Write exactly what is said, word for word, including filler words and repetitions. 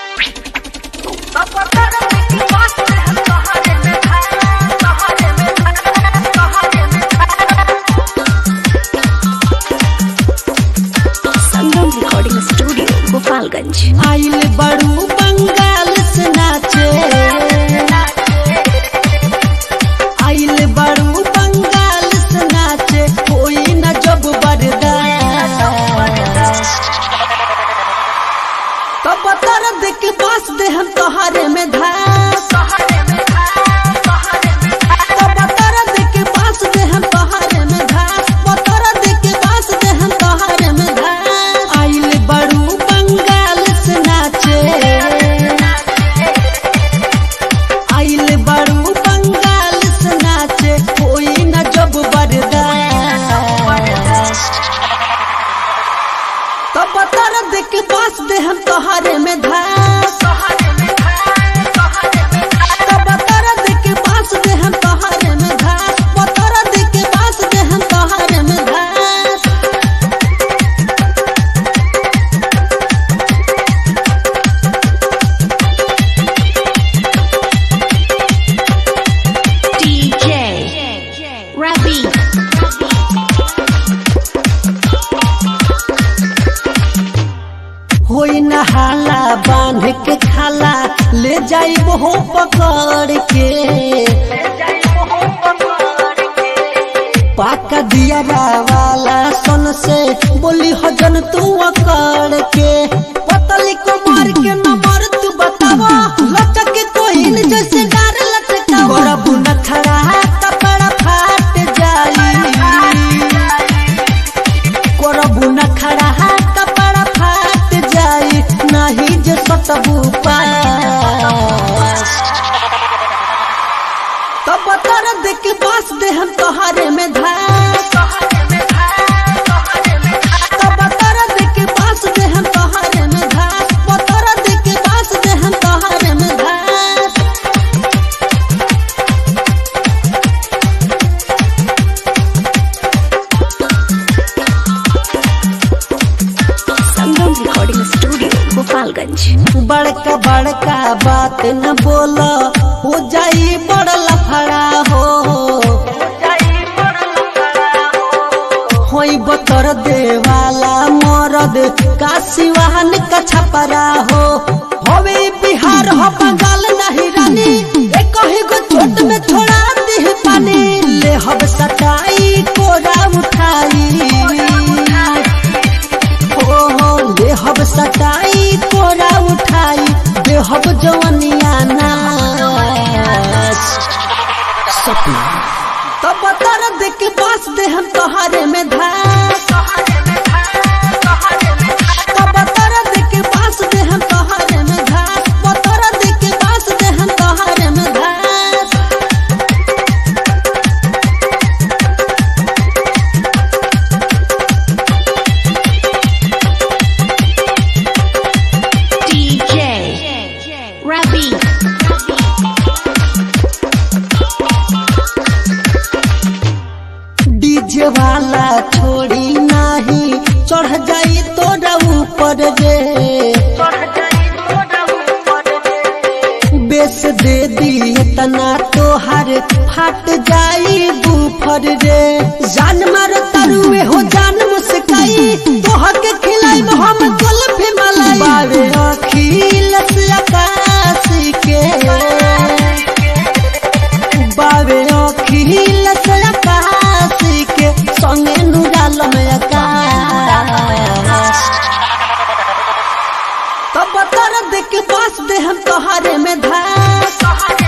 आइल बड़ू बंगाल से नाचे, आइल बड़ू बंगाल से नाचे, कोई न जब बर्दाश्त तो बतर दे के बास दे हम तोहारे में धास, तो बतर दे के बास दे हम तोहारे में धास, बतर दे के बास दे हम तोहारे में धास। आइल बड़ू बंगाल से नाचे, आइल बड़ू बंगाल से नाचे, कोई न जब बर्दाश्त तो बतर दे के बास दे हम तोहारे में धास, तो बतर दे के बास दे हम तोहारे में धास, बतर दे के बास दे हम तोहारे में धास। D J Ravi होई नहाला बांध के खाला, ले जाई हो पकड़ के, पाका दिया वाला सन से बोली हो जन तू अकड़ के, पतली को मार के नंबर तू बतावा, लचक के कोहिन जैसे डार लटका, बड़ा बुना खड़ा कपड़ा फाट जाई, कोरबू न खड़ा कपड़ा फाट जाई, नहीं जे सतबू पास तो बतर दे के बास दे हम तोहारे में धास, तो बतर दे के बास दे हम तोहारे में धास, बतर दे के बास दे हम तोहारे में धास। Sangam Recording Studio Gopalganj। बड़का बड़का बात न बोला, हो जाई बड़ लफड़ा हो, होई बतर दे वाला मरद का सिवाहन का छपरा हो, होवे बिहार हो बंगाल नहीं रानी, एक ही गो छोट में थोड़ा देह पानी, ले हब सटाई कोरा उठाई, हो हो ले हब सटाई कोरा उठाई, दे हब जवनिया नाच सपना तो बतर दे के बास दे हम तोहारे में धास, तो बतर दे के बास दे हम तोहारे में धास, बतर दे के बास दे हम तोहारे में धास। D J Ravi डीजे वाला छोड़ी नाही, चढ़ जाई तोरा ऊपर रे, बेस दे दी तना तोहर फाट जाई बूफर रे, जान मार तरुए हो जान मुस्काई, तोह के खिलाई हम कुल्फी मलाई, बावे अखिल से आकाश के, बावे अखिल से आकाश के, संगे नुराल में आकाश तो बतर दे के बास दे हम तोहारे में धास।